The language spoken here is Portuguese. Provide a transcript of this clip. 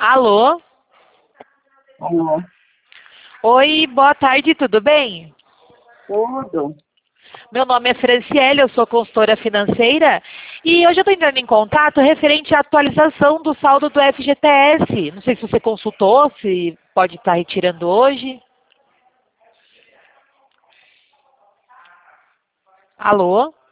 Alô? Alô, Oi, boa tarde, tudo bem? tudo? Meu nome é Franciele, eu sou consultora financeira e hoje eu estou entrando em contato referente à atualização do saldo do FGTS. Não sei se você consultou, se pode estar retirando hoje. Alô?